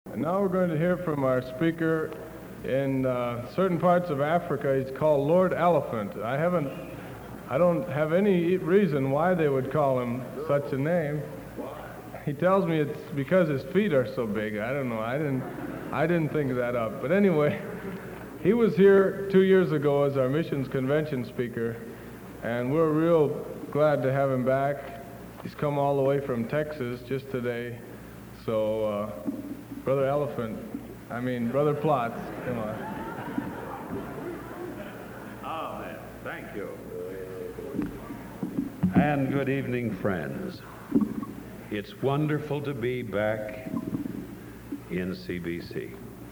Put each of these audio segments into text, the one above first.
And now we're going to hear from our speaker. In certain parts of Africa, he's called Lord Elephant. I don't have any reason why they would call him such a name. He tells me it's because his feet are so big. I don't know. I didn't think that up. But anyway, he was here 2 years ago as our missions convention speaker, and we're real glad to have him back. He's come all the way from Texas just today. So, Brother Plotz, come on. Oh, man, thank you. And good evening, friends. It's wonderful to be back in CBC.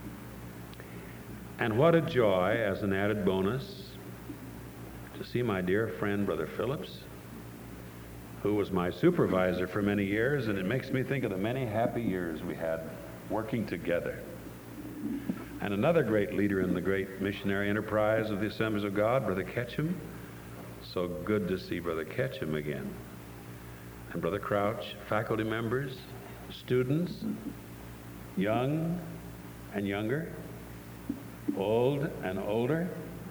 And what a joy, as an added bonus, to see my dear friend, Brother Phillips, who was my supervisor for many years, and it makes me think of the many happy years we had working together. And another great leader in the great missionary enterprise of the Assemblies of God, Brother Ketchum. So good to see Brother Ketchum again. And Brother Crouch, faculty members, students, young and younger, old and older.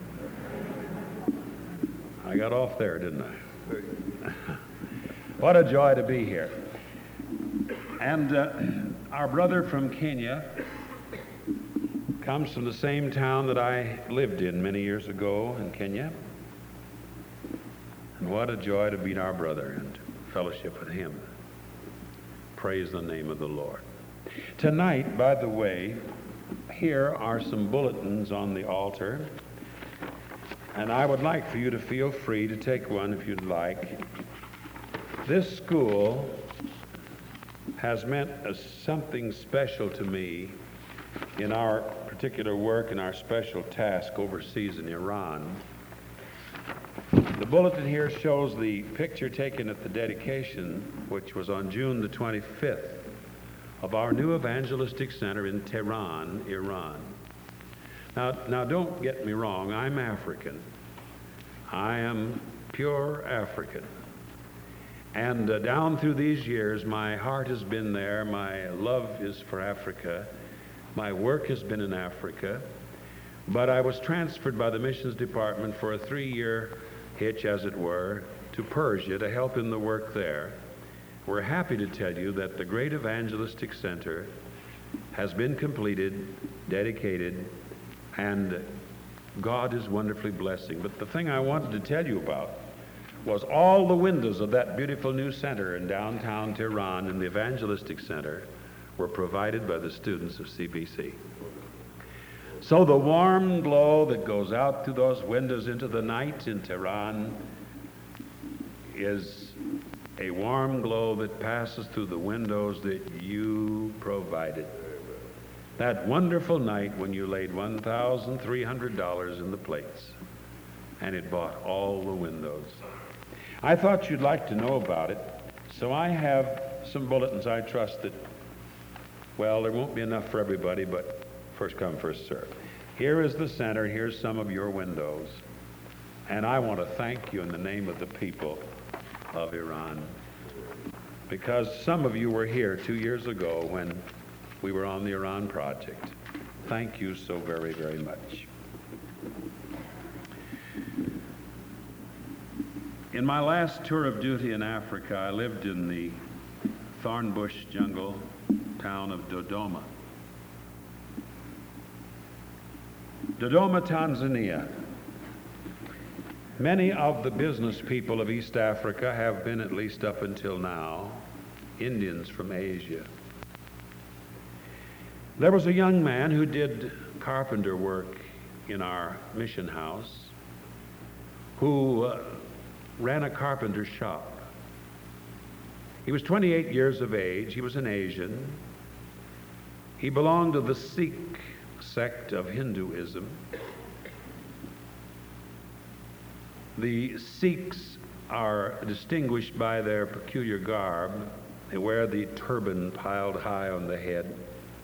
I got off there, didn't I? What a joy to be here. And our brother from Kenya comes from the same town that I lived in many years ago in Kenya. And what a joy to meet our brother and fellowship with him. Praise the name of the Lord. Tonight, by the way, here are some bulletins on the altar. And I would like for you to feel free to take one if you'd like. This school has meant something special to me in our particular work and our special task overseas in Iran. The bulletin here shows the picture taken at the dedication, which was on June the 25th, of our new evangelistic center in Tehran, Iran. Now don't get me wrong, I'm African. I am pure African. And down through these years, my heart has been there. My love is for Africa. My work has been in Africa. But I was transferred by the missions department for a 3-year hitch, as it were, to Persia to help in the work there. We're happy to tell you that the great evangelistic center has been completed, dedicated, and God is wonderfully blessing. But the thing I wanted to tell you about was all the windows of that beautiful new center in downtown Tehran in the evangelistic center were provided by the students of CBC. So the warm glow that goes out through those windows into the night in Tehran is a warm glow that passes through the windows that you provided. That wonderful night when you laid $1,300 in the plates, and it bought all the windows. I thought you'd like to know about it, so I have some bulletins. I trust that, well, there won't be enough for everybody, but first come, first serve. Here is the center. Here's some of your windows. And I want to thank you in the name of the people of Iran, because some of you were here 2 years ago when we were on the Iran project. Thank you so very, very much. In my last tour of duty in Africa, I lived in the thornbush jungle town of Dodoma. Dodoma, Tanzania. Many of the business people of East Africa have been, at least up until now, Indians from Asia. There was a young man who did carpenter work in our mission house who ran a carpenter shop. He was 28 years of age. He was an Asian. He belonged to the Sikh sect of Hinduism. The Sikhs are distinguished by their peculiar garb. They wear the turban piled high on the head.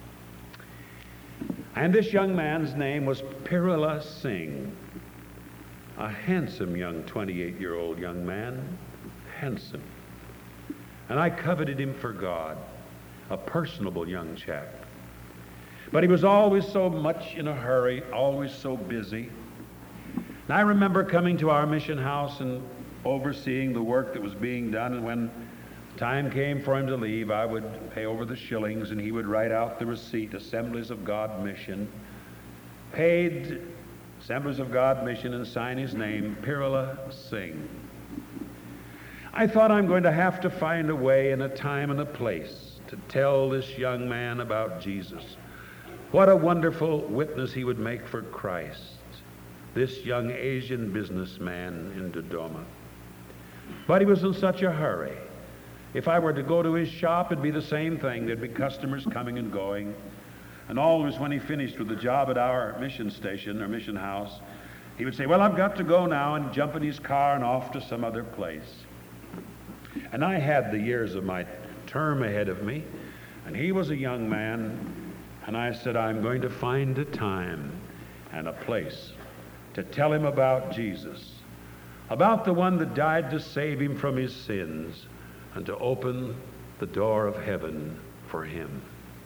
And this young man's name was Pirula Singh, a handsome young 28-year-old young man, handsome. And I coveted him for God, a personable young chap. But he was always so much in a hurry, always so busy. And I remember coming to our mission house and overseeing the work that was being done, and when time came for him to leave, I would pay over the shillings and he would write out the receipt, Assemblies of God Mission, paid Assemblies of God Mission, and sign his name, Pirula Singh. I thought, I'm going to have to find a way and a time and a place to tell this young man about Jesus. What a wonderful witness he would make for Christ, this young Asian businessman in Dodoma. But he was in such a hurry. If I were to go to his shop, it'd be the same thing. There'd be customers coming and going. And always when he finished with the job at our mission station or mission house, he would say, well, I've got to go now, and jump in his car and off to some other place. And I had the years of my term ahead of me, and he was a young man, and I said, I'm going to find a time and a place to tell him about Jesus, about the one that died to save him from his sins and to open the door of heaven for him.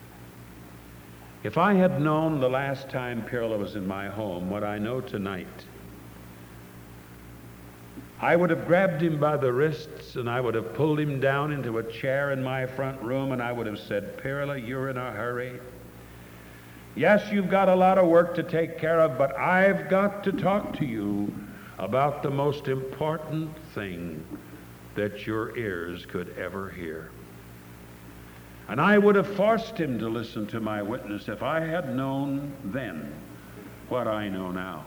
If I had known the last time Pirula was in my home what I know tonight, I would have grabbed him by the wrists and I would have pulled him down into a chair in my front room, and I would have said, Pirula, you're in a hurry. Yes, you've got a lot of work to take care of, but I've got to talk to you about the most important thing that your ears could ever hear. And I would have forced him to listen to my witness if I had known then what I know now.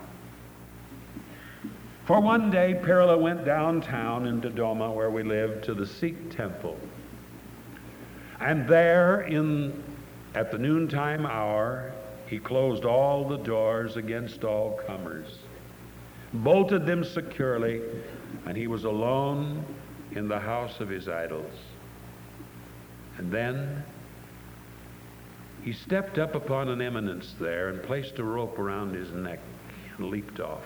For one day, Pirula went downtown in Dodoma, where we lived, to the Sikh temple. And there, at the noontime hour, he closed all the doors against all comers, bolted them securely, and he was alone in the house of his idols. And then he stepped up upon an eminence there and placed a rope around his neck and leaped off.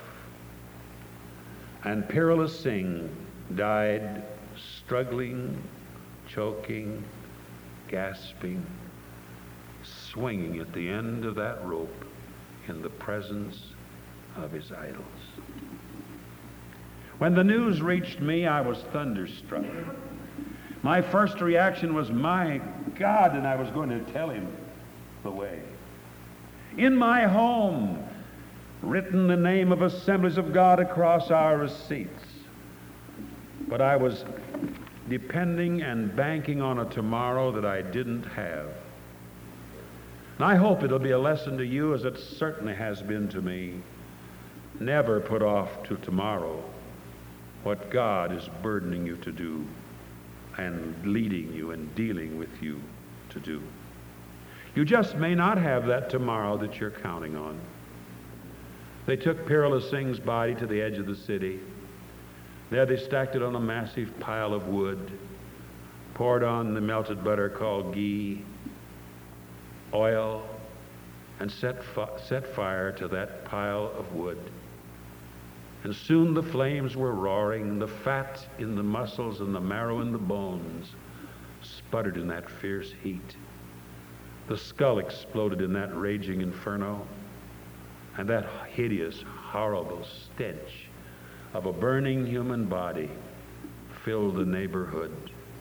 And Pirula Singh died struggling, choking, gasping, swinging at the end of that rope in the presence of his idols. When the news reached me, I was thunderstruck. My first reaction was, my God, and I was going to tell him the way. In my home, written the name of Assemblies of God across our receipts. But I was depending and banking on a tomorrow that I didn't have. And I hope it'll be a lesson to you, as it certainly has been to me. Never put off to tomorrow what God is burdening you to do and leading you and dealing with you to do. You just may not have that tomorrow that you're counting on. They took Pirula Singh's body to the edge of the city. There they stacked it on a massive pile of wood, poured on the melted butter called ghee, oil, and set fire to that pile of wood. And soon the flames were roaring, the fat in the muscles and the marrow in the bones sputtered in that fierce heat. The skull exploded in that raging inferno, and that hideous, horrible stench of a burning human body filled the neighborhood.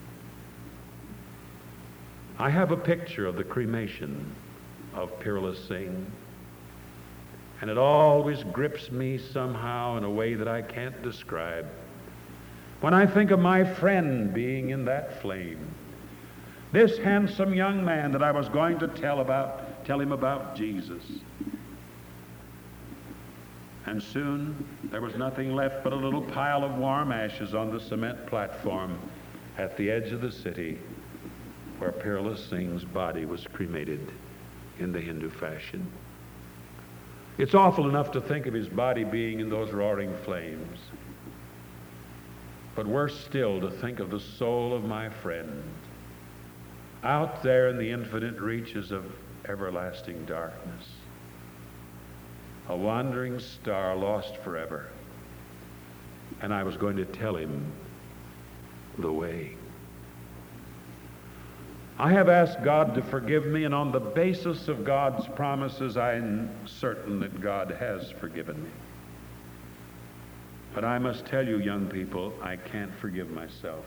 I have a picture of the cremation of Pirula Singh, and it always grips me somehow in a way that I can't describe. When I think of my friend being in that flame, this handsome young man that I was going to tell him about Jesus. And soon there was nothing left but a little pile of warm ashes on the cement platform at the edge of the city where Pirula Singh's body was cremated in the Hindu fashion. It's awful enough to think of his body being in those roaring flames, but worse still to think of the soul of my friend out there in the infinite reaches of everlasting darkness, a wandering star lost forever. And I was going to tell him the way. I have asked God to forgive me, and on the basis of God's promises, I am certain that God has forgiven me. But I must tell you, young people, I can't forgive myself.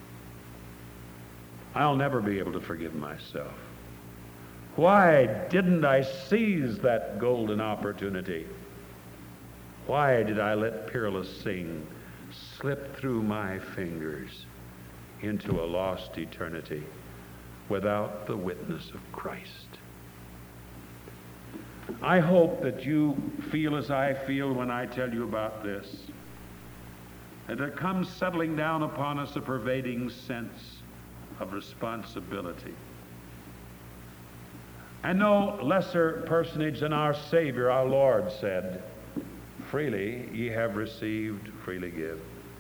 I'll never be able to forgive myself. Why didn't I seize that golden opportunity? Why did I let Peerless Sing slip through my fingers into a lost eternity without the witness of Christ? I hope that you feel as I feel when I tell you about this, that there comes settling down upon us a pervading sense of responsibility. And no lesser personage than our Savior, our Lord, said, "Freely ye have received, freely give."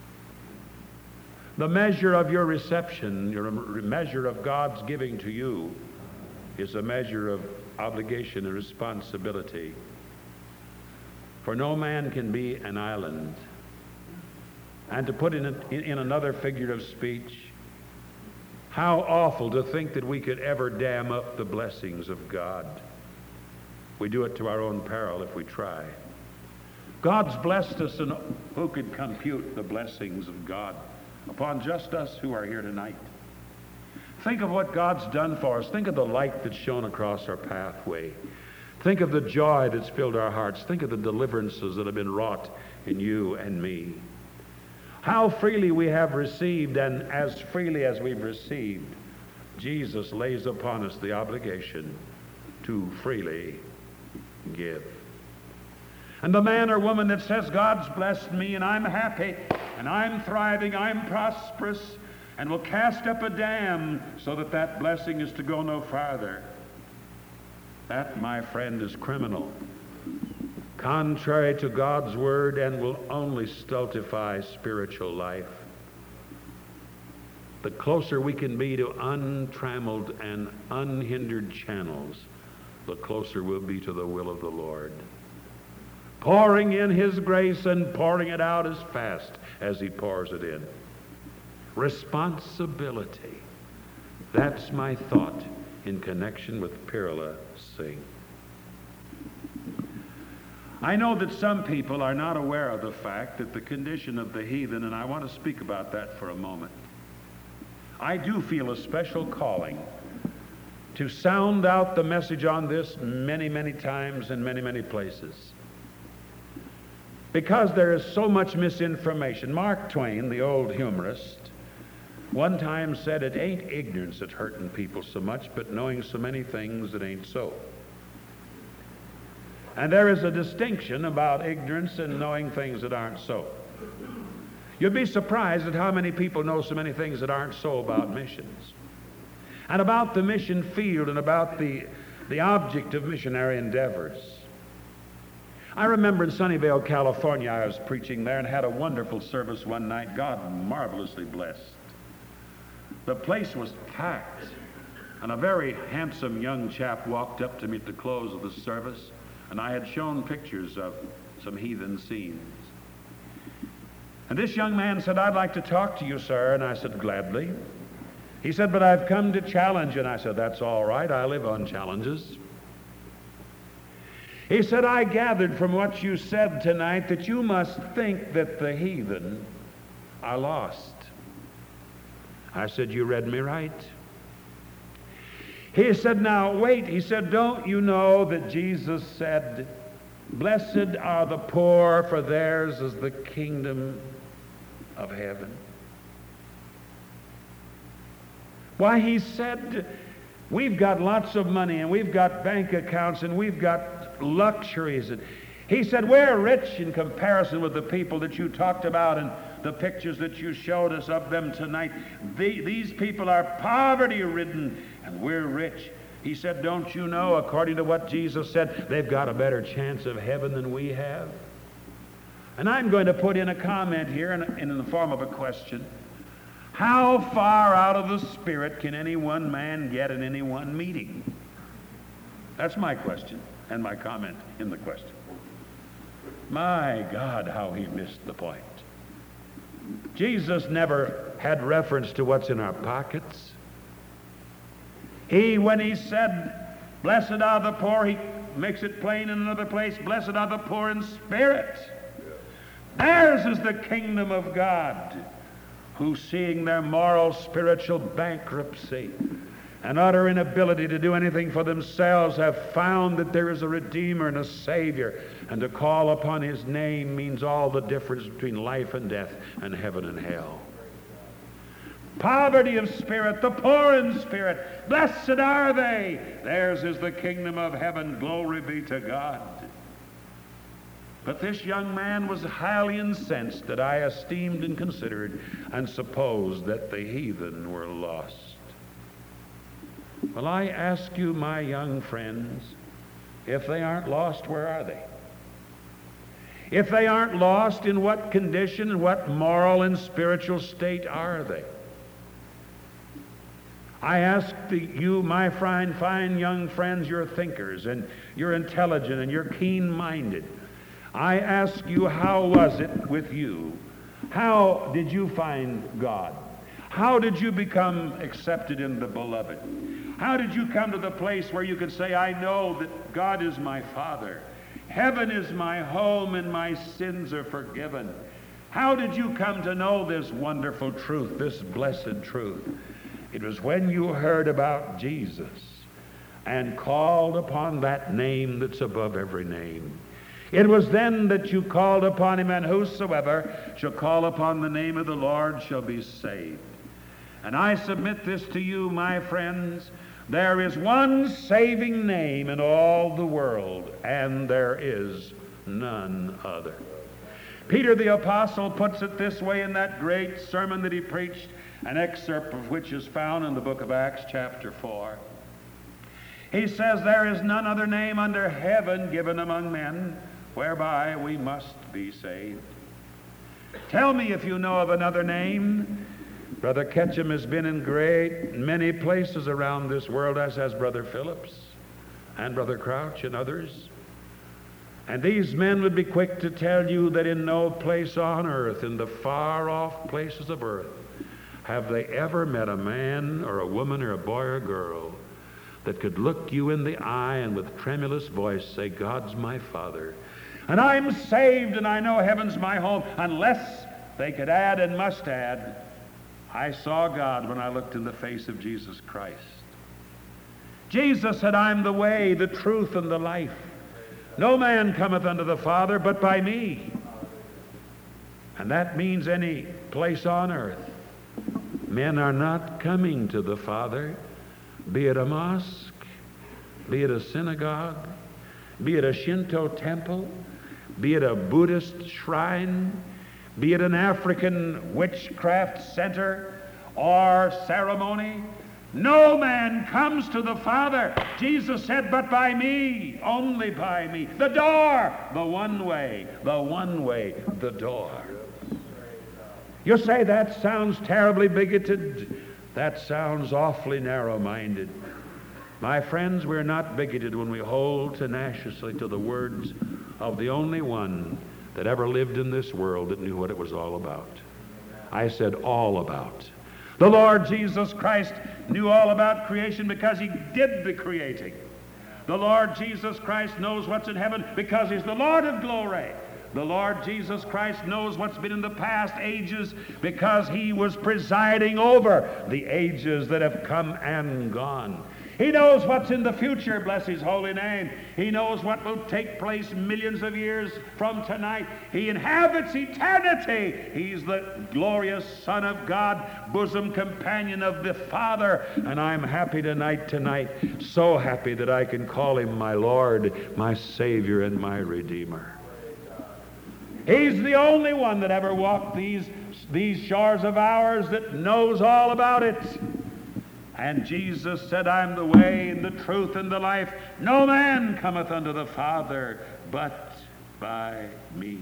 The measure of your reception, your measure of God's giving to you, is a measure of obligation and responsibility. For no man can be an island. And to put in another figure of speech, how awful to think that we could ever dam up the blessings of God. We do it to our own peril if we try. God's blessed us, and who could compute the blessings of God upon just us who are here tonight? Think of what God's done for us. Think of the light that's shone across our pathway. Think of the joy that's filled our hearts. Think of the deliverances that have been wrought in you and me. How freely we have received, and as freely as we've received, Jesus lays upon us the obligation to freely give. And the man or woman that says, "God's blessed me and I'm happy and I'm thriving, I'm prosperous," and will cast up a dam so that that blessing is to go no farther, that, my friend, is criminal, contrary to God's word, and will only stultify spiritual life. The closer we can be to untrammeled and unhindered channels, the closer we'll be to the will of the Lord, pouring in his grace and pouring it out as fast as he pours it in. Responsibility. That's my thought in connection with Peerless Sing. I know that some people are not aware of the fact that the condition of the heathen, and I want to speak about that for a moment. I do feel a special calling to sound out the message on this many, many times in many, many places, because there is so much misinformation. Mark Twain, the old humorist, one time said, "It ain't ignorance that's hurting people so much, but knowing so many things that ain't so." And there is a distinction about ignorance and knowing things that aren't so. You'd be surprised at how many people know so many things that aren't so about missions, and about the mission field, and about the object of missionary endeavors. I remember in Sunnyvale, California, I was preaching there and had a wonderful service one night. God marvelously blessed. The place was packed, and a very handsome young chap walked up to me at the close of the service, and I had shown pictures of some heathen scenes. And this young man said, "I'd like to talk to you, sir." And I said, "Gladly." He said, "But I've come to challenge you." And I said, "That's all right. I live on challenges." He said, "I gathered from what you said tonight that you must think that the heathen are lost." I said, "You read me right." He said, "Now wait," he said, "don't you know that Jesus said, 'Blessed are the poor, for theirs is the kingdom of heaven'?" Why, he said, we've got lots of money, and we've got bank accounts, and we've got luxuries. And he said, we're rich in comparison with the people that you talked about and the pictures that you showed us of them tonight. These people are poverty-ridden, and we're rich. He said, don't you know, according to what Jesus said, they've got a better chance of heaven than we have? And I'm going to put in a comment here in the form of a question. How far out of the Spirit can any one man get in any one meeting? That's my question and my comment in the question. My God, how he missed the point. Jesus never had reference to what's in our pockets. When he said, blessed are the poor, he makes it plain in another place, blessed are the poor in spirit. Theirs is the kingdom of God, who, seeing their moral, spiritual bankruptcy and utter inability to do anything for themselves, have found that there is a Redeemer and a Savior, and to call upon his name means all the difference between life and death and heaven and hell. Poverty of spirit, the poor in spirit, blessed are they. Theirs is the kingdom of heaven. Glory be to God. But this young man was highly incensed that I esteemed and considered and supposed that the heathen were lost. Well, I ask you, my young friends, if they aren't lost, where are they? If they aren't lost, in what condition, and what moral and spiritual state are they? I ask you, my fine young friends, you're thinkers, and you're intelligent, and you're keen-minded. I ask you, how was it with you? How did you find God? How did you become accepted in the beloved? How did you come to the place where you could say, I know that God is my Father. Heaven is my home, and my sins are forgiven. How did you come to know this wonderful truth, this blessed truth? It was when you heard about Jesus and called upon that name that's above every name. It was then that you called upon him, and whosoever shall call upon the name of the Lord shall be saved. And I submit this to you, my friends. There is one saving name in all the world, and there is none other. Peter the Apostle puts it this way in that great sermon that he preached, an excerpt of which is found in the book of Acts chapter 4. He says, there is none other name under heaven given among men whereby we must be saved. Tell me if you know of another name. Brother Ketchum has been in many places around this world, as has Brother Phillips and Brother Crouch and others. And these men would be quick to tell you that in no place on earth, in the far-off places of earth, have they ever met a man or a woman or a boy or a girl that could look you in the eye and with tremulous voice say, God's my Father, and I'm saved, and I know heaven's my home, unless they could add and must add, I saw God when I looked in the face of Jesus Christ. Jesus said, I'm the way, the truth, and the life. No man cometh unto the Father but by me. And that means any place on earth. Men are not coming to the Father, be it a mosque, be it a synagogue, be it a Shinto temple, be it a Buddhist shrine, be it an African witchcraft center or ceremony. No man comes to the Father, Jesus said, but by me, only by me. The door, the one way, the door. You say that sounds terribly bigoted. That sounds awfully narrow-minded. My friends, we're not bigoted when we hold tenaciously to the words of the only one that ever lived in this world that knew what it was all about. I said all about. The Lord Jesus Christ knew all about creation because he did the creating. The Lord Jesus Christ knows what's in heaven because he's the Lord of glory. The Lord Jesus Christ knows what's been in the past ages because he was presiding over the ages that have come and gone. He knows what's in the future, bless his holy name. He knows what will take place millions of years from tonight. He inhabits eternity. He's the glorious Son of God, bosom companion of the Father. And I'm happy tonight, so happy that I can call him my Lord, my Savior, and my Redeemer. He's the only one that ever walked these shores of ours that knows all about it. And Jesus said, I'm the way and the truth and the life. No man cometh unto the Father but by me.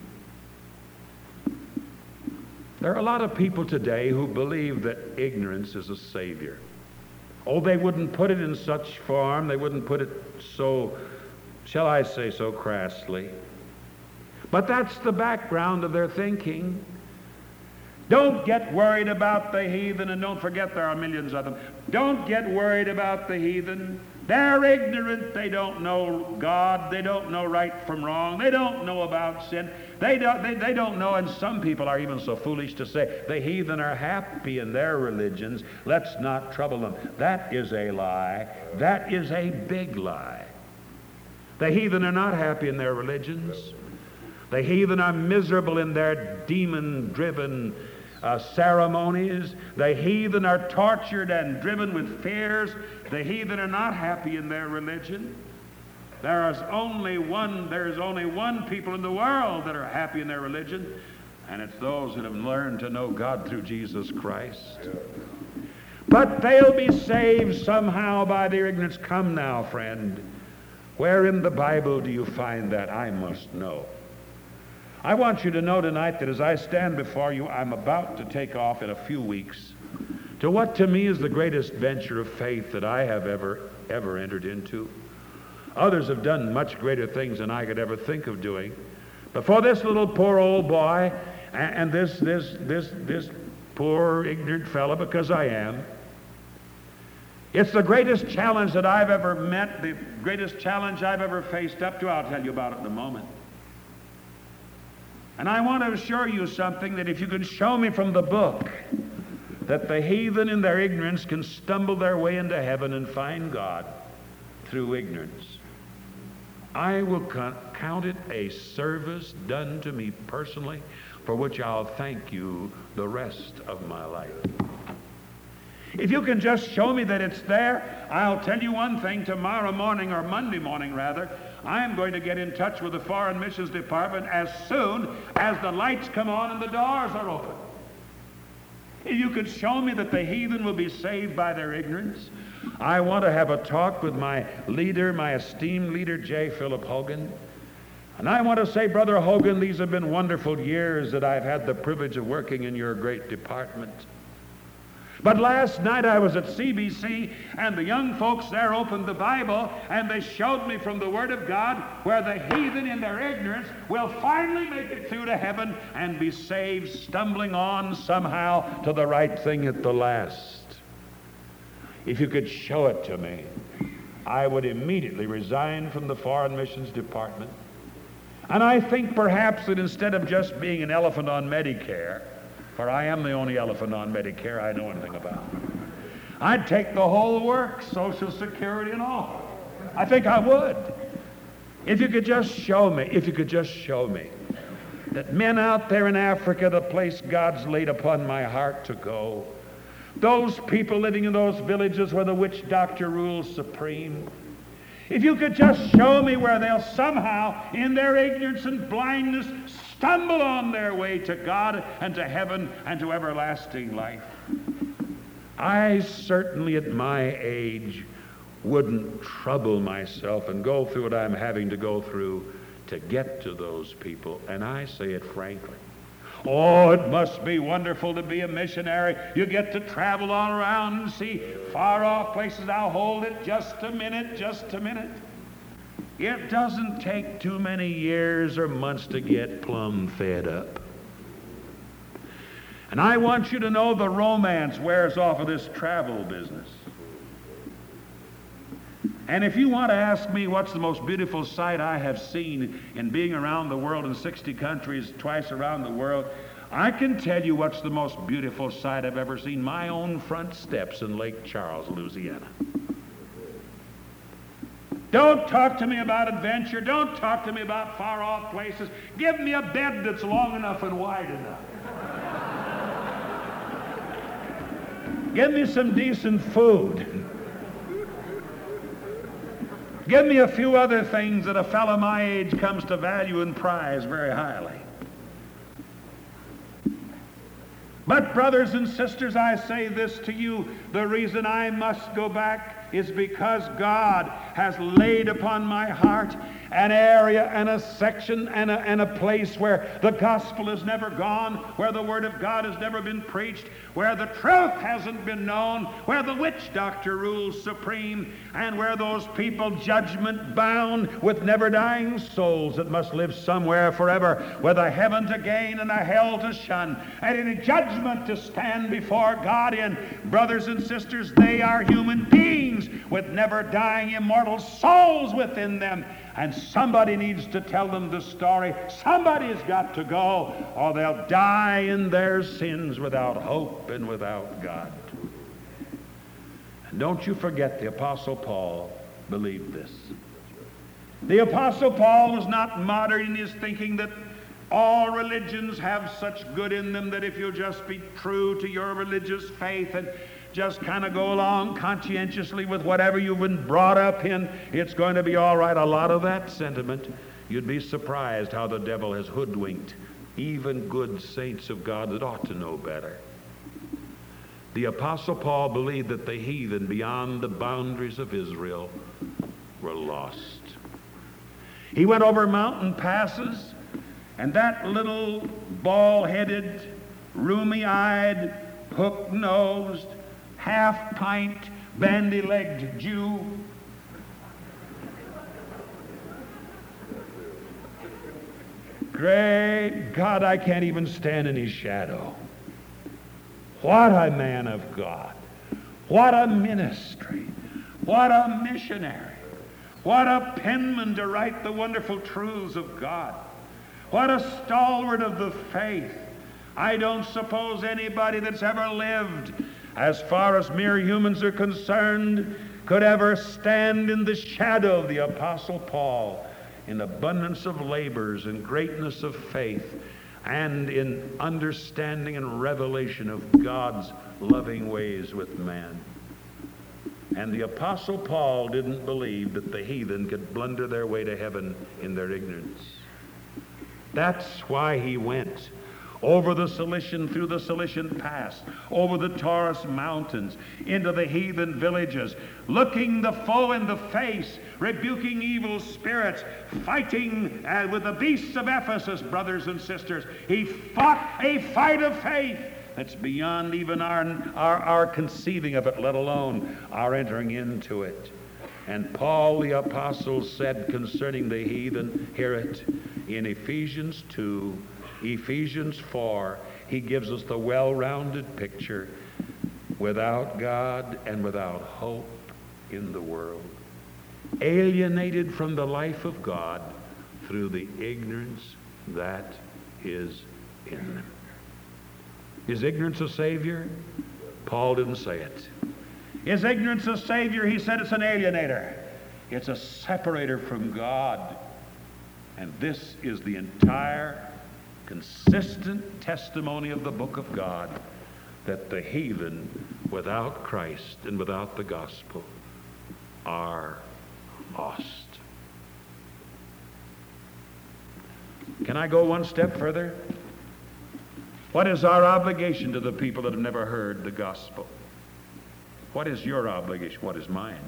There are a lot of people today who believe that ignorance is a savior. Oh, they wouldn't put it in such form. They wouldn't put it so, shall I say, so crassly. But that's the background of their thinking. Don't get worried about the heathen, and don't forget there are millions of them. Don't get worried about the heathen. They're ignorant. They don't know God. They don't know right from wrong. They don't know about sin. They don't know, and some people are even so foolish to say the heathen are happy in their religions. Let's not trouble them. That is a lie. That is a big lie. The heathen are not happy in their religions. The heathen are miserable in their demon-driven ceremonies. The heathen are tortured and driven with fears. The heathen are not happy in their religion. There is only one people in the world that are happy in their religion, and it's those that have learned to know God through Jesus Christ. But they'll be saved somehow by their ignorance. Come now, friend. Where in the Bible do you find that? I must know. I want you to know tonight that as I stand before you, I'm about to take off in a few weeks to what to me is the greatest venture of faith that I have ever entered into. Others have done much greater things than I could ever think of doing. But for this little poor old boy and this poor ignorant fellow, because I am, it's the greatest challenge that I've ever met, the greatest challenge I've ever faced up to. I'll tell you about it in a moment. And I want to assure you something, that if you can show me from the book that the heathen in their ignorance can stumble their way into heaven and find God through ignorance, I will count it a service done to me personally, for which I'll thank you the rest of my life. If you can just show me that it's there, I'll tell you one thing. Tomorrow morning, or Monday morning rather, I'm going to get in touch with the Foreign Missions Department as soon as the lights come on and the doors are open. If you could show me that the heathen will be saved by their ignorance, I want to have a talk with my leader, my esteemed leader, J. Philip Hogan. And I want to say, Brother Hogan, these have been wonderful years that I've had the privilege of working in your great department. But last night I was at CBC, and the young folks there opened the Bible, and they showed me from the Word of God where the heathen in their ignorance will finally make it through to heaven and be saved, stumbling on somehow to the right thing at the last. If you could show it to me, I would immediately resign from the Foreign Missions Department. And I think perhaps that instead of just being an elephant on Medicare, for I am the only elephant on Medicare I know anything about, I'd take the whole works, Social Security and all. I think I would. If you could just show me that men out there in Africa, the place God's laid upon my heart to go, those people living in those villages where the witch doctor rules supreme, if you could just show me where they'll somehow, in their ignorance and blindness, stumble on their way to God and to heaven and to everlasting life, I certainly at my age wouldn't trouble myself and go through what I'm having to go through to get to those people. And I say it frankly. Oh, it must be wonderful to be a missionary. You get to travel all around and see far off places. Now hold it just a minute. It doesn't take too many years or months to get plumb fed up. And I want you to know the romance wears off of this travel business. And if you want to ask me what's the most beautiful sight I have seen in being around the world in 60 countries, twice around the world, I can tell you what's the most beautiful sight I've ever seen. My own front steps in Lake Charles, Louisiana. Don't talk to me about adventure. Don't talk to me about far-off places. Give me a bed that's long enough and wide enough. Give me some decent food. Give me a few other things that a fellow my age comes to value and prize very highly. But brothers and sisters, I say this to you, the reason I must go back is because God has laid upon my heart an area and a section and a place where the gospel has never gone, where the word of God has never been preached, where the truth hasn't been known, where the witch doctor rules supreme, and where those people judgment bound with never dying souls that must live somewhere forever with a heaven to gain and a hell to shun and in a judgment to stand before God in. Brothers and sisters, they are human beings with never dying immortal souls within them, and somebody needs to tell them the story. Somebody's got to go, or they'll die in their sins without hope and without God. And don't you forget, the Apostle Paul believed this. The Apostle Paul was not modern in his thinking that all religions have such good in them that if you'll just be true to your religious faith and just kind of go along conscientiously with whatever you've been brought up in, it's going to be all right. A lot of that sentiment, you'd be surprised how the devil has hoodwinked even good saints of God that ought to know better. The Apostle Paul believed that the heathen beyond the boundaries of Israel were lost. He went over mountain passes, and that little bald-headed, roomy-eyed, hook-nosed, half-pint, bandy-legged Jew great God, I can't even stand in his shadow. What a man of God. What a ministry. What a missionary. What a penman to write the wonderful truths of God. What a stalwart of the faith. I don't suppose anybody that's ever lived, as far as mere humans are concerned, could ever stand in the shadow of the Apostle Paul in abundance of labors and greatness of faith and in understanding and revelation of God's loving ways with man. And the Apostle Paul didn't believe that the heathen could blunder their way to heaven in their ignorance. That's why he went over the Cilician, through the Cilician Pass, over the Taurus Mountains, into the heathen villages, looking the foe in the face, rebuking evil spirits, fighting with the beasts of Ephesus, brothers and sisters. He fought a fight of faith that's beyond even our conceiving of it, let alone our entering into it. And Paul the Apostle said concerning the heathen, hear it, in Ephesians 2, Ephesians 4, he gives us the well-rounded picture: without God and without hope in the world, alienated from the life of God through the ignorance that is in them. Is ignorance a Savior? Paul didn't say it. Is ignorance a Savior? He said it's an alienator. It's a separator from God. And this is the entire consistent testimony of the book of God, that the heathen without Christ and without the gospel are lost. Can I go one step further? What is our obligation to the people that have never heard the gospel? What is your obligation? What is mine?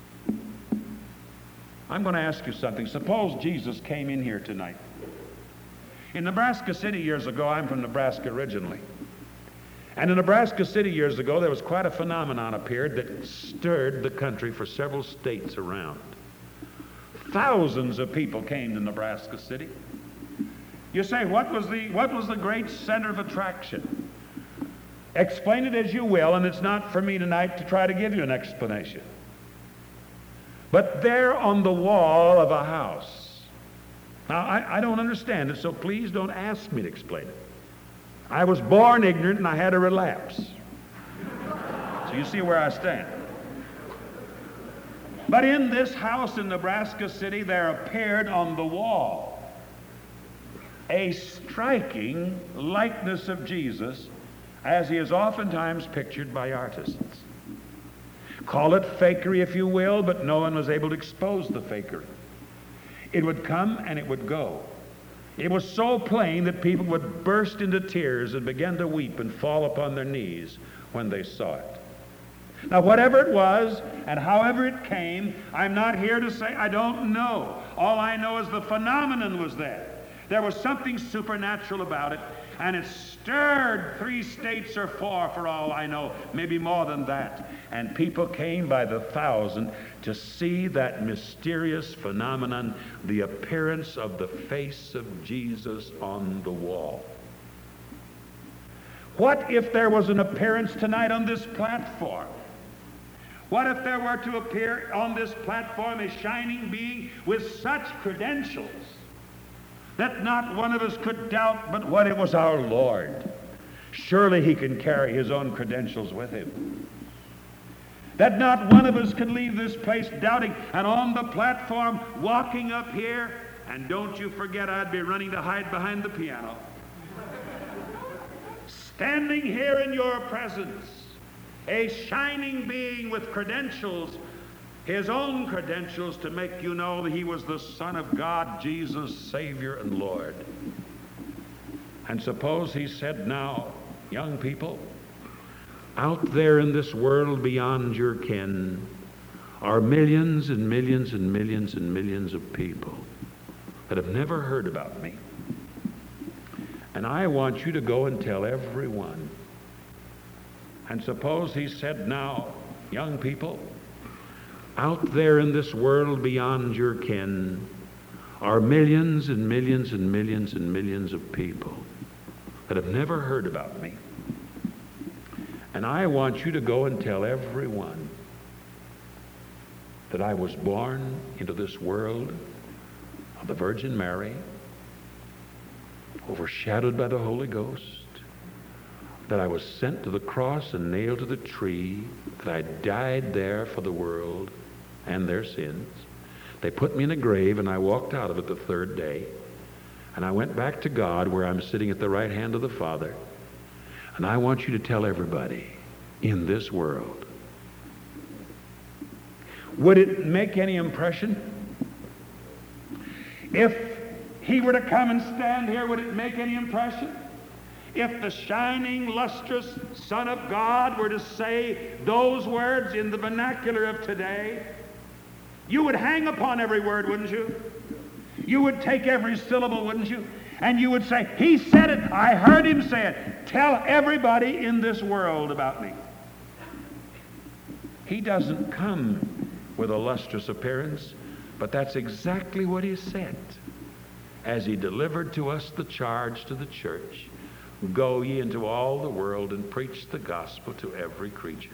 I'm going to ask you something. Suppose Jesus came in here tonight. In Nebraska City years ago, I'm from Nebraska originally. And in Nebraska City years ago, there was quite a phenomenon appeared that stirred the country for several states around. Thousands of people came to Nebraska City. You say, what was the great center of attraction? Explain it as you will, and it's not for me tonight to try to give you an explanation. But there on the wall of a house, now I don't understand it, so please don't ask me to explain it. I was born ignorant and I had a relapse. So you see where I stand. But in this house in Nebraska City, there appeared on the wall a striking likeness of Jesus as he is oftentimes pictured by artists. Call it fakery if you will, but no one was able to expose the fakery. It would come and it would go. It was so plain that people would burst into tears and begin to weep and fall upon their knees when they saw it. Now, whatever it was and however it came, I'm not here to say I don't know. All I know is the phenomenon was there. There was something supernatural about it, and it stirred 3 states or 4 for all I know, maybe more than that. And people came by the thousand to see that mysterious phenomenon, the appearance of the face of Jesus on the wall. What if there was an appearance tonight on this platform? What if there were to appear on this platform a shining being with such credentials that not one of us could doubt but what it was our Lord? Surely he can carry his own credentials with him. That not one of us could leave this place doubting, and on the platform, walking up here, and don't you forget I'd be running to hide behind the piano. Standing here in your presence, a shining being with credentials, his own credentials to make you know that he was the Son of God, Jesus, Savior and Lord. And suppose he said, now, young people, out there in this world beyond your ken are millions and millions and millions and millions of people that have never heard about me. And I want you to go and tell everyone. And suppose he said, now, young people, out there in this world beyond your ken are millions and millions and millions and millions of people that have never heard about me. And I want you to go and tell everyone that I was born into this world of the Virgin Mary, overshadowed by the Holy Ghost, that I was sent to the cross and nailed to the tree, that I died there for the world and their sins. They put me in a grave, and I walked out of it the 3rd day. And I went back to God, where I'm sitting at the right hand of the Father. And I want you to tell everybody in this world. Would it make any impression? If he were to come and stand here, would it make any impression? If the shining, lustrous Son of God were to say those words in the vernacular of today, you would hang upon every word, wouldn't you? You would take every syllable, wouldn't you? And you would say, he said it, I heard him say it. Tell everybody in this world about me. He doesn't come with a lustrous appearance, but that's exactly what he said as he delivered to us the charge to the church. Go ye into all the world and preach the gospel to every creature.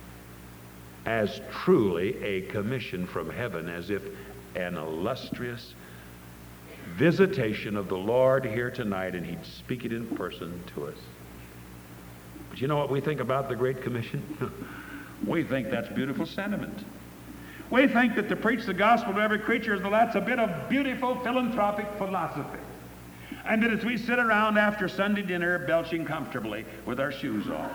As truly a commission from heaven, as if an illustrious visitation of the Lord here tonight, and he'd speak it in person to us. But you know what we think about the Great Commission? We think that's beautiful sentiment. We think that to preach the gospel to every creature, that's a bit of beautiful philanthropic philosophy. And that as we sit around after Sunday dinner belching comfortably with our shoes off,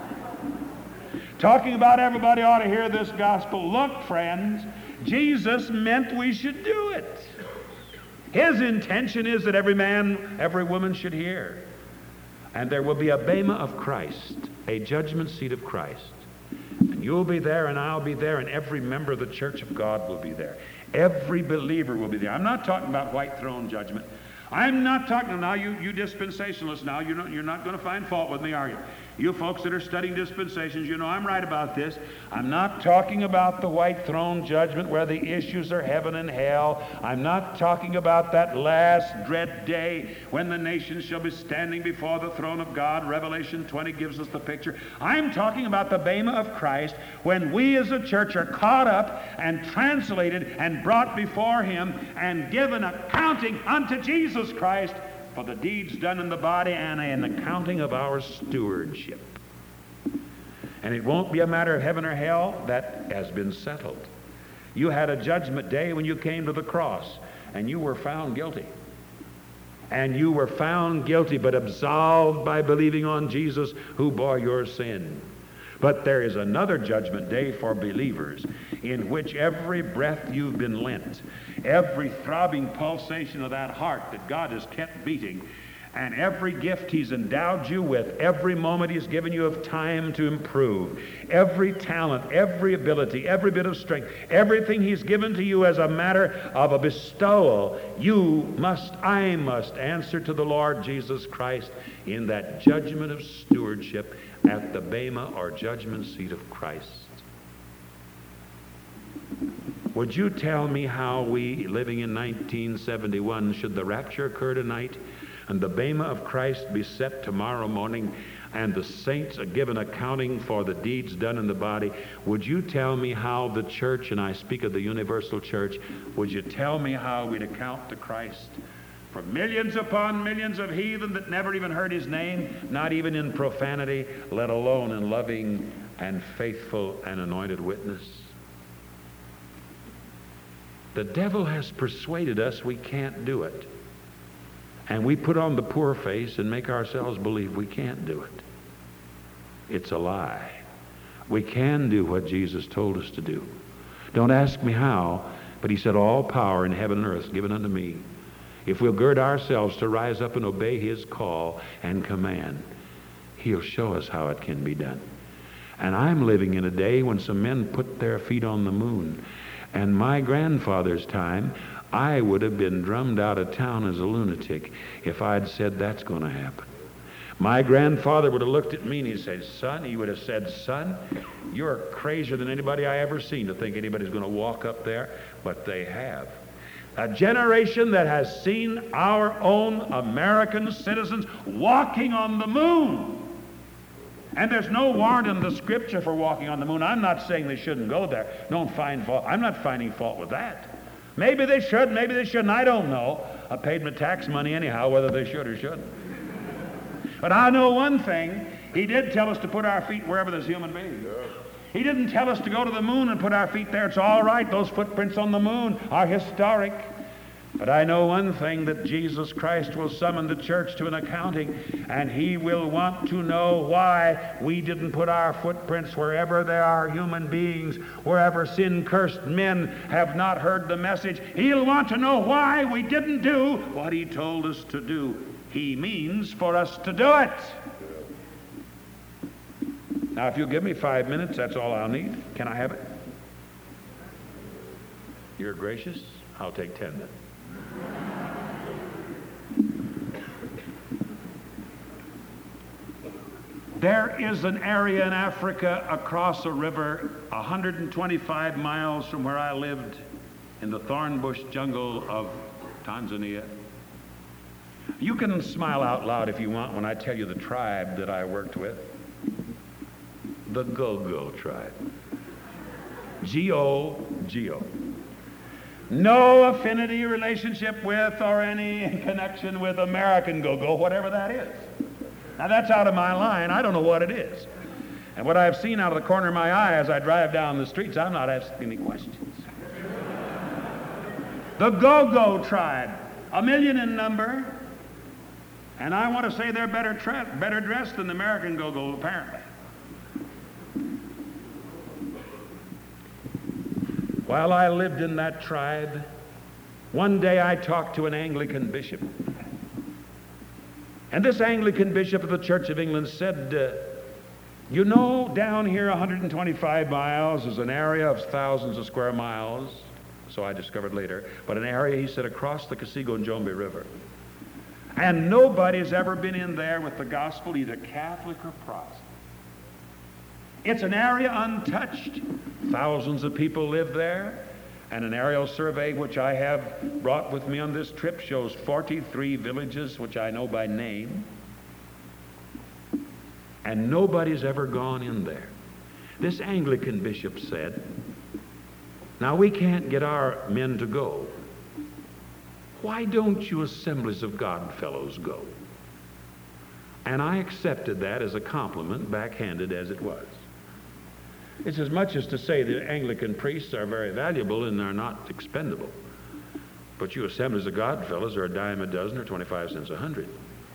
talking about everybody ought to hear this gospel. Look, friends, Jesus meant we should do it. His intention is that every man, every woman should hear. And there will be a bema of Christ, a judgment seat of Christ. And you'll be there, and I'll be there, and every member of the church of God will be there. Every believer will be there. I'm not talking about white throne judgment. I'm not talking, now you dispensationalists, now you're not going to find fault with me, are you? You folks that are studying dispensations, you know I'm right about this. I'm not talking about the white throne judgment where the issues are heaven and hell. I'm not talking about that last dread day when the nations shall be standing before the throne of God. Revelation 20 gives us the picture. I'm talking about the bema of Christ, when we as a church are caught up and translated and brought before him and given accounting unto Jesus Christ for the deeds done in the body, and an accounting of our stewardship. And it won't be a matter of heaven or hell. That has been settled. You had a judgment day when you came to the cross, and you were found guilty. And you were found guilty, but absolved by believing on Jesus who bore your sin. But there is another judgment day for believers, in which every breath you've been lent, every throbbing pulsation of that heart that God has kept beating, And every gift He's endowed you with, every moment He's given you of time to improve, every talent, every ability, every bit of strength, everything He's given to you as a matter of a bestowal, I must answer to the Lord Jesus Christ in that judgment of stewardship at the Bema or judgment seat of Christ. Would you tell me how we, living in 1971, should the rapture occur tonight and the Bema of Christ be set tomorrow morning and the saints are given accounting for the deeds done in the body, would you tell me how the church, and I speak of the universal church, would you tell me how we'd account to Christ for millions upon millions of heathen that never even heard His name, not even in profanity, let alone in loving and faithful and anointed witness? The devil has persuaded us we can't do it. And we put on the poor face and make ourselves believe we can't do it. It's a lie. We can do what Jesus told us to do. Don't ask me how, but He said, all power in heaven and earth is given unto me. If we'll gird ourselves to rise up and obey His call and command, He'll show us how it can be done. And I'm living in a day when some men put their feet on the moon. And my grandfather's time, I would have been drummed out of town as a lunatic if I'd said that's going to happen. My grandfather would have looked at me and he would have said, son, you're crazier than anybody I ever seen to think anybody's going to walk up there, but they have. A generation that has seen our own American citizens walking on the moon. And there's no warrant in the Scripture for walking on the moon. I'm not saying they shouldn't go there. Don't find fault. I'm not finding fault with that. Maybe they should, maybe they shouldn't. I don't know. I paid my tax money anyhow, whether they should or shouldn't. But I know one thing. He did tell us to put our feet wherever there's human beings. He didn't tell us to go to the moon and put our feet there. It's all right. Those footprints on the moon are historic. But I know one thing, that Jesus Christ will summon the church to an accounting, and He will want to know why we didn't put our footprints wherever there are human beings, wherever sin-cursed men have not heard the message. He'll want to know why we didn't do what He told us to do. He means for us to do it. Now, if you'll give me 5 minutes, that's all I'll need. Can I have it? You're gracious? I'll take 10 minutes. There is an area in Africa across a river 125 miles from where I lived in the thornbush jungle of Tanzania. You can smile out loud if you want when I tell you the tribe that I worked with. The Gogo tribe. G-O-G-O. No affinity, relationship with, or any connection with American Go-Go, whatever that is. Now that's out of my line. I don't know what it is. And what I've seen out of the corner of my eye as I drive down the streets, I'm not asking any questions. The Go-Go tribe, 1 million in number, and I want to say they're better dressed than the American Go-Go, apparently. While I lived in that tribe, one day I talked to an Anglican bishop. And this Anglican bishop of the Church of England said, you know, down here 125 miles is an area of thousands of square miles, so I discovered later, but an area, he said, across the Kasigo-Njombe River. And nobody's ever been in there with the gospel, either Catholic or Protestant. It's an area untouched. Thousands of people live there. And an aerial survey which I have brought with me on this trip shows 43 villages which I know by name. And nobody's ever gone in there. This Anglican bishop said, now we can't get our men to go. Why don't you Assemblies of God fellows go? And I accepted that as a compliment, backhanded as it was. It's as much as to say the Anglican priests are very valuable and are not expendable. But you Assemblies of God fellows are a dime a dozen or 25 cents 100.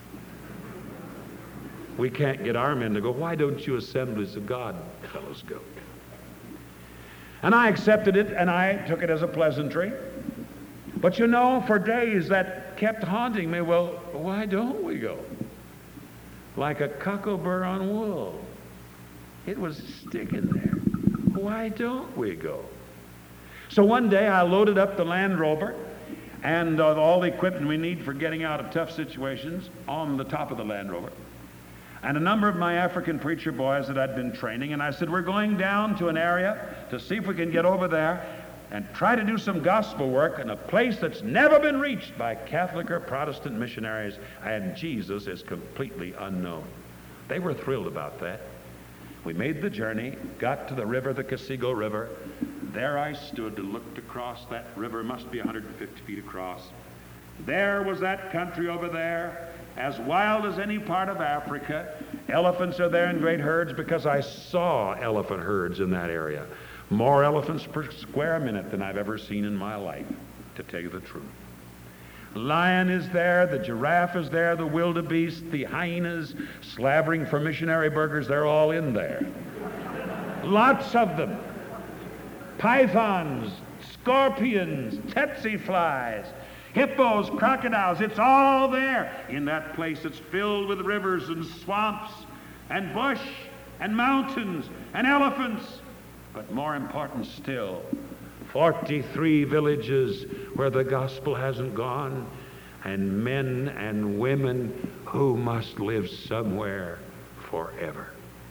We can't get our men to go. Why don't you Assemblies of God fellows go? And I accepted it, and I took it as a pleasantry. But you know, for days that kept haunting me. Well, why don't we go? Like a cocklebur on wool. It was sticking there. Why don't we go? So one day I loaded up the Land Rover and all the equipment we need for getting out of tough situations on the top of the Land Rover. And a number of my African preacher boys that I'd been training, and I said, we're going down to an area to see if we can get over there and try to do some gospel work in a place that's never been reached by Catholic or Protestant missionaries, and Jesus is completely unknown. They were thrilled about that. We made the journey, got to the river, the Casigo River. There I stood and looked across that river, must be 150 feet across. There was that country over there, as wild as any part of Africa. Elephants are there in great herds because I saw elephant herds in that area. More elephants per square minute than I've ever seen in my life, to tell you the truth. Lion is there, the giraffe is there, the wildebeest, the hyenas, slavering for missionary burgers, they're all in there. Lots of them. Pythons, scorpions, tsetse flies, hippos, crocodiles, it's all there in that place that's filled with rivers and swamps and bush and mountains and elephants. But more important still, 43 villages where the gospel hasn't gone, and men and women who must live somewhere forever.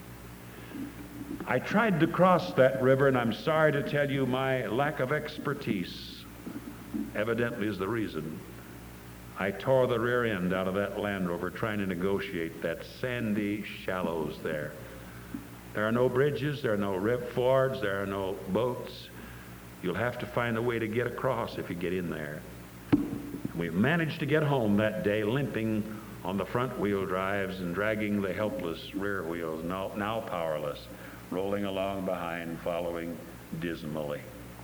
I tried to cross that river, and I'm sorry to tell you my lack of expertise evidently is the reason. I tore the rear end out of that Land Rover trying to negotiate that sandy shallows there. There are no bridges, there are no fords, there are no boats. You'll have to find a way to get across if you get in there. We managed to get home that day limping on the front wheel drives and dragging the helpless rear wheels, now powerless, rolling along behind, following dismally.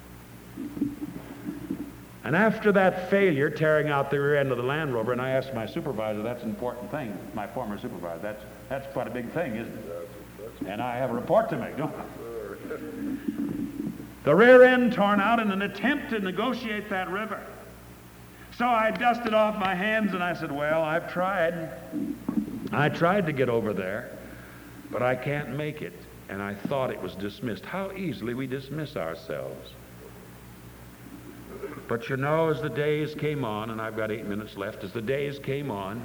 And after that failure, tearing out the rear end of the Land Rover, and I asked my supervisor, that's an important thing, my former supervisor, that's quite a big thing, isn't it? And I have a report to make, don't I? The rear end torn out in an attempt to negotiate that river. So I dusted off my hands and I said, well, I've tried. I tried to get over there, but I can't make it. And I thought it was dismissed. How easily we dismiss ourselves. But you know, as the days came on, and I've got 8 minutes left, as the days came on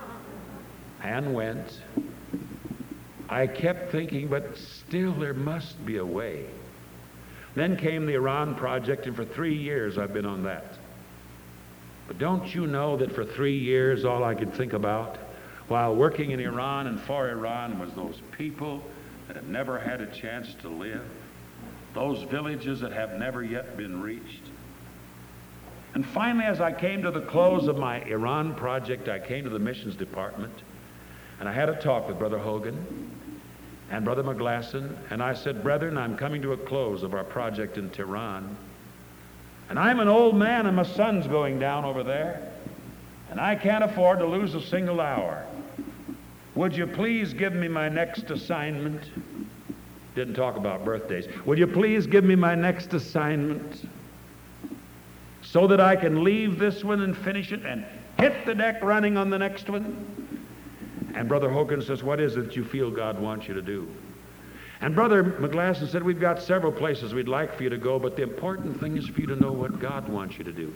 and went, I kept thinking, but still there must be a way. Then came the Iran project, and for 3 years I've been on that. But don't you know that for 3 years all I could think about while working in Iran and for Iran was those people that have never had a chance to live, those villages that have never yet been reached. And finally, as I came to the close of my Iran project, I came to the missions department, and I had a talk with Brother Hogan and Brother McGlasson, and I said, brethren, I'm coming to a close of our project in Tehran, and I'm an old man and my son's going down over there, and I can't afford to lose a single hour. Would you please give me my next assignment? Didn't talk about birthdays. Would you please give me my next assignment so that I can leave this one and finish it and hit the deck running on the next one? And Brother Hogan says, what is it you feel God wants you to do? And Brother McGlasson said, we've got several places we'd like for you to go, but the important thing is for you to know what God wants you to do.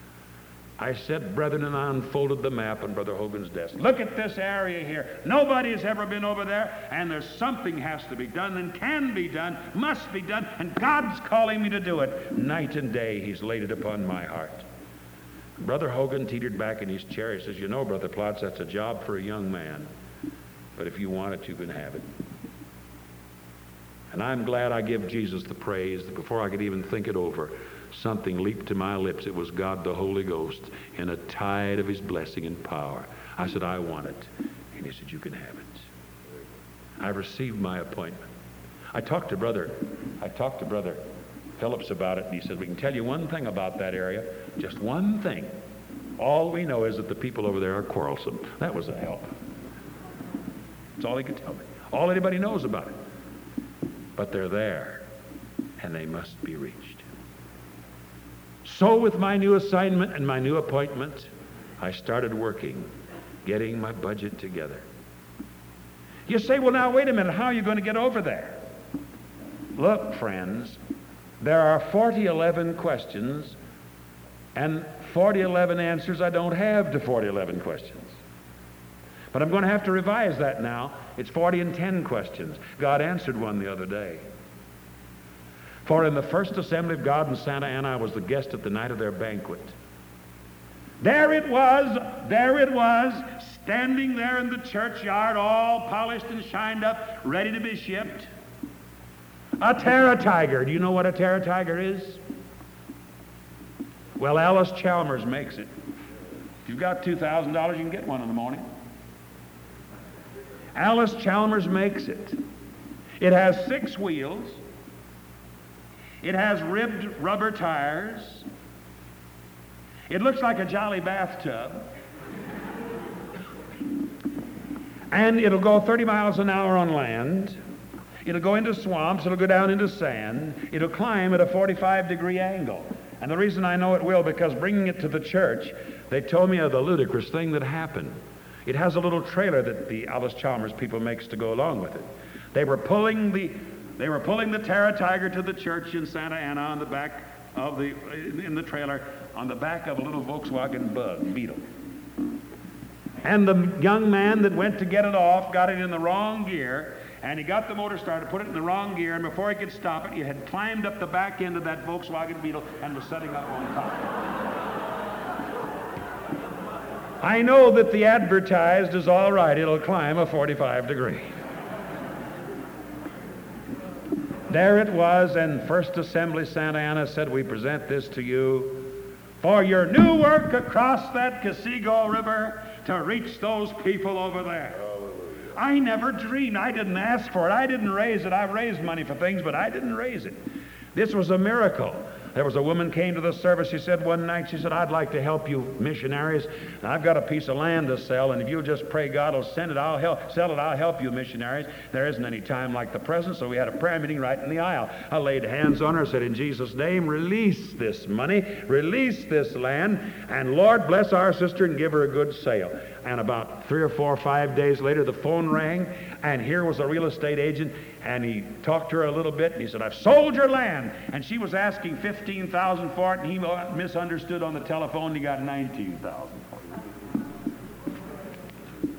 I said, brethren, and I unfolded the map on Brother Hogan's desk. Look at this area here. Nobody has ever been over there, and there's something has to be done and can be done, must be done, and God's calling me to do it. Night and day, he's laid it upon my heart. Brother Hogan teetered back in his chair. He says, you know, Brother Plotz, that's a job for a young man, but if you want it, you can have it. And I'm glad I give Jesus the praise that before I could even think it over, something leaped to my lips. It was God the Holy Ghost in a tide of his blessing and power. I said, I want it. And he said, you can have it. I received my appointment. I talked to Brother Phillips about it, and he said, we can tell you one thing about that area, just one thing. All we know is that the people over there are quarrelsome. That was a help. That's all he could tell me. All anybody knows about it. But they're there, and they must be reached. So with my new assignment and my new appointment, I started working, getting my budget together. You say, well, now, wait a minute, how are you going to get over there? Look, friends, there are 4011 questions and 4011 answers I don't have to 4011 questions. But I'm going to have to revise that now. It's 4010 questions. God answered one the other day. For in the First Assembly of God in Santa Ana, I was the guest at the night of their banquet. There it was, standing there in the churchyard, all polished and shined up, ready to be shipped. A Terra Tiger. Do you know what a Terra Tiger is? Well, Alice Chalmers makes it. If you've got $2,000, you can get one in the morning. Alice Chalmers makes it. It has 6 wheels. It has ribbed rubber tires. It looks like a jolly bathtub. And it'll go 30 miles an hour on land. It'll go into swamps. It'll go down into sand. It'll climb at a 45-degree angle. And the reason I know it will, because bringing it to the church, they told me of the ludicrous thing that happened. It has a little trailer that the Alice Chalmers people makes to go along with it. They were pulling the Terra Tiger to the church in Santa Ana on the back of in the trailer, on the back of a little Volkswagen Beetle. And the young man that went to get it off got it in the wrong gear, and he got the motor started, put it in the wrong gear, and before he could stop it, he had climbed up the back end of that Volkswagen Beetle and was setting up on top. I know that the advertised is all right. It'll climb a 45-degree. There it was, and First Assembly Santa Ana said, we present this to you for your new work across that Casigo River to reach those people over there. I never dreamed. I didn't ask for it. I didn't raise it. I've raised money for things, but I didn't raise it. This was a miracle. There was a woman came to the service. She said one night, she said, I'd like to help you missionaries. I've got a piece of land to sell, and if you'll just pray God will send it, I'll sell it, I'll help you missionaries. There isn't any time like the present, so we had a prayer meeting right in the aisle. I laid hands on her, said, in Jesus' name, release this money, release this land, and Lord bless our sister and give her a good sale. And about 3 or 4 or 5 days later, the phone rang, and here was a real estate agent, and he talked to her a little bit, and he said, I've sold your land. And she was asking $15,000 for it, and he misunderstood on the telephone, and he got $19,000 for it.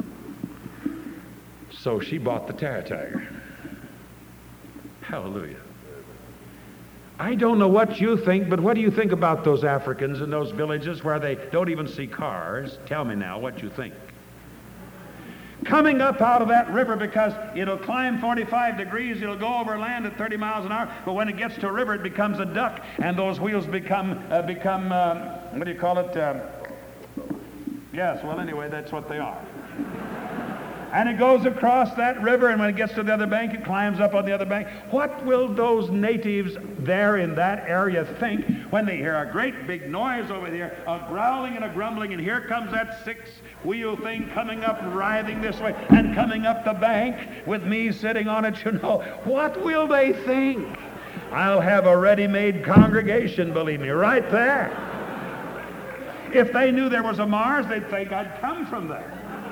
So she bought the Terra Tiger. Hallelujah. I don't know what you think, but what do you think about those Africans in those villages where they don't even see cars? Tell me now what you think. Coming up out of that river, because it'll climb 45 degrees, it'll go over land at 30 miles an hour, but when it gets to a river, it becomes a duck, and those wheels become what do you call it? Yes, well, anyway, that's what they are. And it goes across that river, and when it gets to the other bank, it climbs up on the other bank. What will those natives there in that area think when they hear a great big noise over there, a growling and a grumbling, and here comes that 6-wheel thing coming up, writhing this way, and coming up the bank with me sitting on it, you know? What will they think? I'll have a ready-made congregation, believe me, right there. If they knew there was a Mars, they'd think I'd come from there.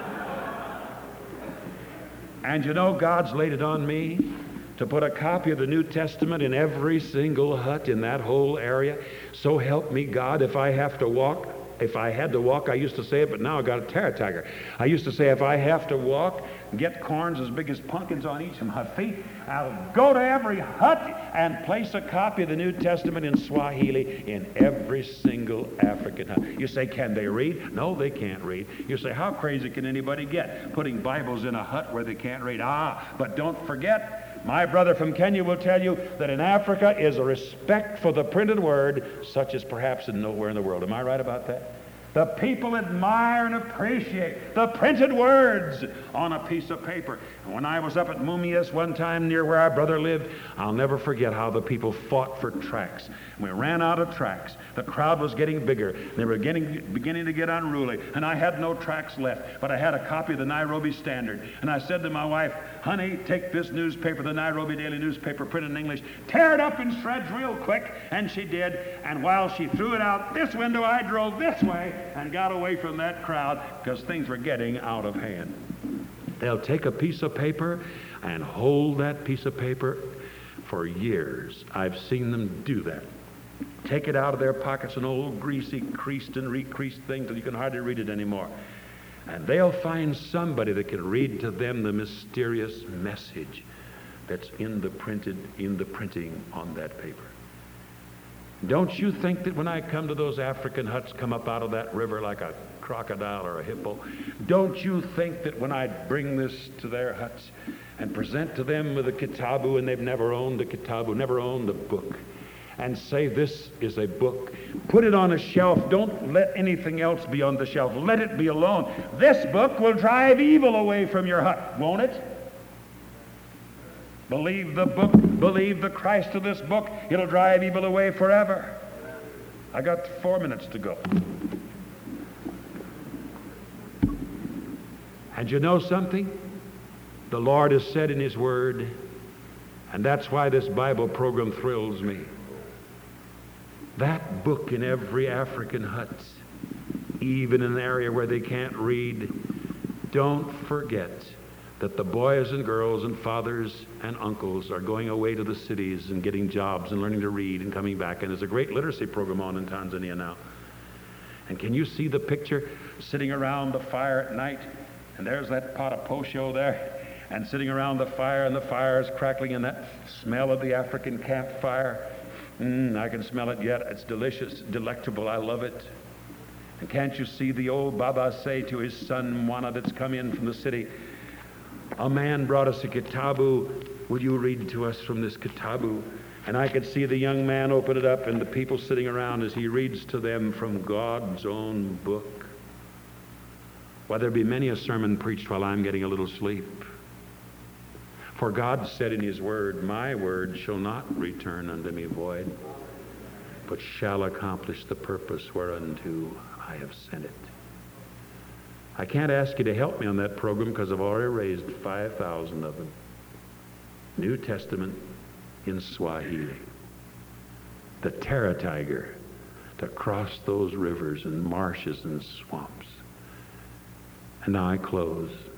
And you know, God's laid it on me to put a copy of the New Testament in every single hut in that whole area. So help me God, if I had to walk, I used to say it, but now I got a Terra Tiger. I used to say, if I have to walk, get corns as big as pumpkins on each of my feet, I'll go to every hut and place a copy of the New Testament in Swahili in every single African hut. You say, can they read? No, they can't read. You say, how crazy can anybody get putting Bibles in a hut where they can't read? But don't forget, my brother from Kenya will tell you that in Africa is a respect for the printed word such as perhaps nowhere in the world. Am I right about that? The people admire and appreciate the printed words on a piece of paper. And when I was up at Mumias one time near where our brother lived, I'll never forget how the people fought for tracts. We ran out of tracts. The crowd was getting bigger. They were beginning to get unruly. And I had no tracts left, but I had a copy of the Nairobi Standard. And I said to my wife, honey, take this newspaper, the Nairobi Daily newspaper, printed in English, tear it up in shreds real quick. And she did. And while she threw it out this window, I drove this way and got away from that crowd because things were getting out of hand. They'll take a piece of paper and hold that piece of paper for years. I've seen them do that. Take it out of their pockets, an old greasy, creased and recreased thing till you can hardly read it anymore. And they'll find somebody that can read to them the mysterious message that's in the printing on that paper. Don't you think that when I come to those African huts come up out of that river like a crocodile or a hippo, don't you think that when I bring this to their huts and present to them with a kitabu, and they've never owned a kitabu, never owned a book, and say this is a book, put it on a shelf, don't let anything else be on the shelf, let it be alone. This book will drive evil away from your hut, won't it? Believe the book, believe the Christ of this book, it'll drive evil away forever. I got 4 minutes to go. And you know something? The Lord has said in His Word, and that's why this Bible program thrills me. That book in every African hut, even in an area where they can't read, don't forget that the boys and girls and fathers and uncles are going away to the cities and getting jobs and learning to read and coming back. And there's a great literacy program on in Tanzania now. And can you see the picture sitting around the fire at night? And there's that pot of posho there. And sitting around the fire, and the fire is crackling, and that smell of the African campfire. I can smell it yet. It's delicious, delectable. I love it. And can't you see the old Baba say to his son Mwana that's come in from the city, a man brought us a kitabu. Will you read to us from this kitabu? And I could see the young man open it up and the people sitting around as he reads to them from God's own book. Why, there'll be many a sermon preached while I'm getting a little sleep. For God said in His Word, my word shall not return unto me void, but shall accomplish the purpose whereunto I have sent it. I can't ask you to help me on that program because I've already raised 5,000 of them. New Testament in Swahili. The terror tiger to cross those rivers and marshes and swamps. And now I close.